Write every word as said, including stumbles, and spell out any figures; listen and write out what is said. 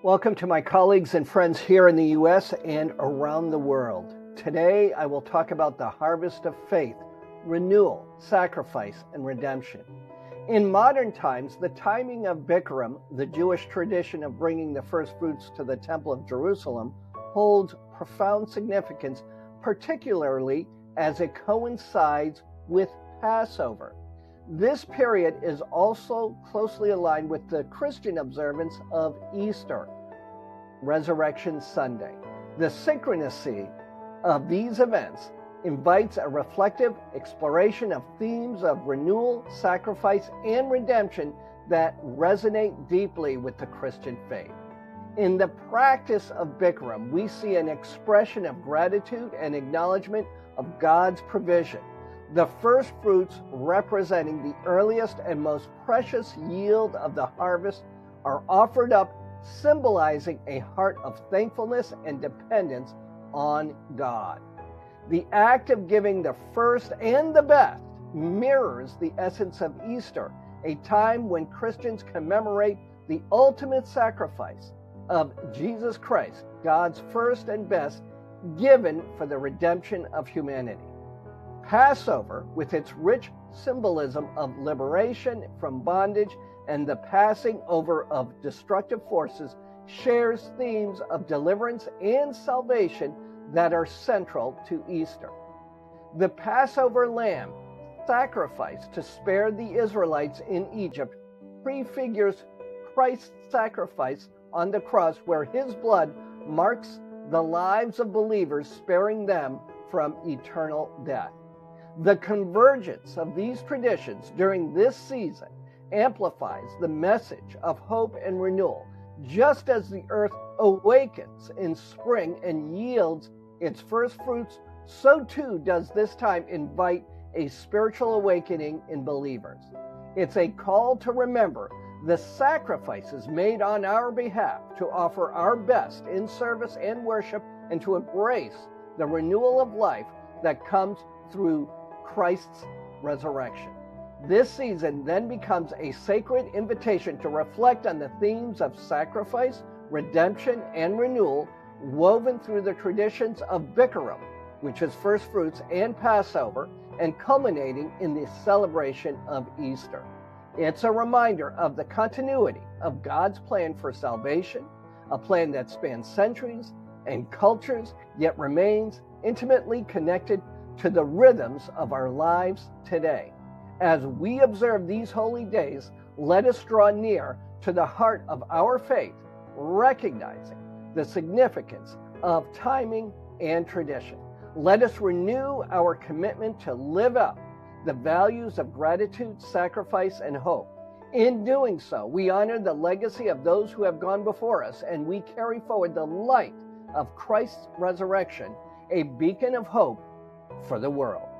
Welcome to my colleagues and friends here in the U S and around the world. Today I will talk about the harvest of faith, renewal, sacrifice, and redemption. In modern times, the timing of Bikurim, the Jewish tradition of bringing the first fruits to the Temple of Jerusalem, holds profound significance, particularly as it coincides with Passover. This period is also closely aligned with the Christian observance of Easter, Resurrection Sunday. The synchronicity of these events invites a reflective exploration of themes of renewal, sacrifice, and redemption that resonate deeply with the Christian faith. In the practice of Bikurim, we see an expression of gratitude and acknowledgement of God's provision. The first fruits, representing the earliest and most precious yield of the harvest, are offered up, symbolizing a heart of thankfulness and dependence on God. The act of giving the first and the best mirrors the essence of Easter, a time when Christians commemorate the ultimate sacrifice of Jesus Christ, God's first and best, given for the redemption of humanity. Passover, with its rich symbolism of liberation from bondage and the passing over of destructive forces, shares themes of deliverance and salvation that are central to Easter. The Passover lamb, sacrificed to spare the Israelites in Egypt, prefigures Christ's sacrifice on the cross, where his blood marks the lives of believers, sparing them from eternal death. The convergence of these traditions during this season amplifies the message of hope and renewal. Just as the earth awakens in spring and yields its first fruits, so too does this time invite a spiritual awakening in believers. It's a call to remember the sacrifices made on our behalf, to offer our best in service and worship, and to embrace the renewal of life that comes through Christ's resurrection. This season then becomes a sacred invitation to reflect on the themes of sacrifice, redemption, and renewal woven through the traditions of Bikurim, which is first fruits, and Passover, and culminating in the celebration of Easter. It's a reminder of the continuity of God's plan for salvation, a plan that spans centuries and cultures, yet remains intimately connected to the rhythms of our lives today. As we observe these holy days, let us draw near to the heart of our faith, recognizing the significance of timing and tradition. Let us renew our commitment to live out the values of gratitude, sacrifice, and hope. In doing so, we honor the legacy of those who have gone before us, and we carry forward the light of Christ's resurrection, a beacon of hope for the world.